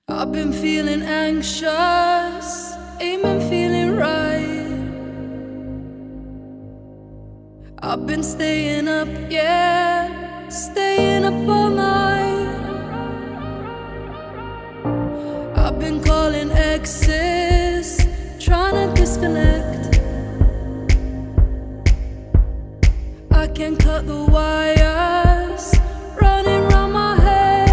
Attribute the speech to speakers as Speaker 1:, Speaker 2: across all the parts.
Speaker 1: I've been feeling anxious, ain't been feeling right. I've been staying up, yeah, staying up all night. I've been calling exes, trying to disconnect. I can't cut the wires running round my head.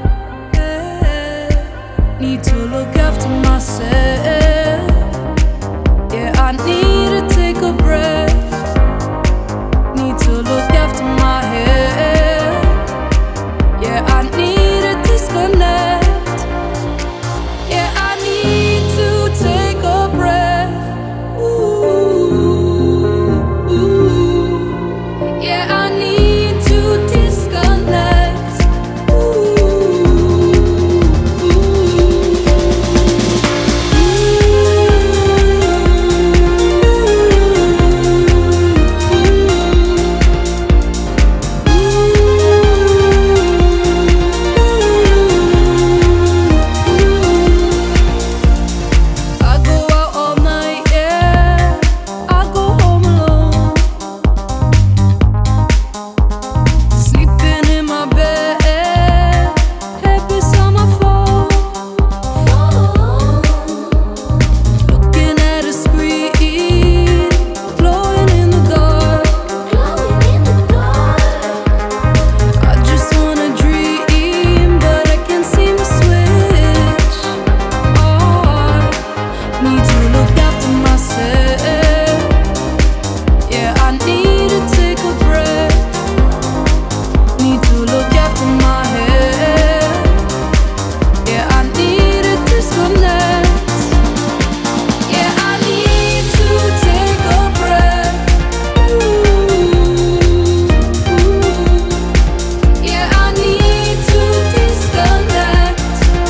Speaker 1: Need to look after myself. Yeah, I need to take a breath. Need to look after my head. Yeah, I need to disconnect. Yeah, I need to take a breath. Ooh, ooh. Yeah, I need to disconnect. Ooh, I go out all night, yeah. I go home alone. Sleeping in my bed, headpiece on my phone. Looking at a screen, glowing in the dark. I just wanna dream, but I can't seem to switch off. Need to look after myself. Yeah, I need to take a breath. Need to look after my head. Yeah, I need to disconnect. Yeah, I need to take a breath. Ooh, yeah, I need to disconnect.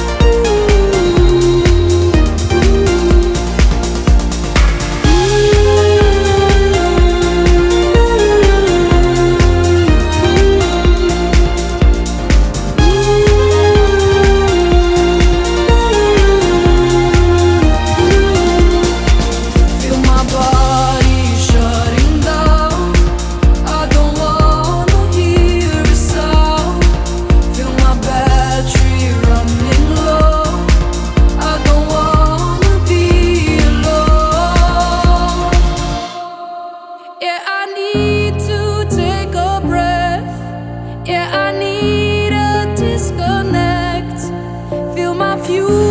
Speaker 1: Feel my body shutting down. I don't wanna hear a sound. Feel my battery running low. I don't wanna be alone. Yeah, I need to take a breath. Yeah, I need a disconnect. Feel my fuse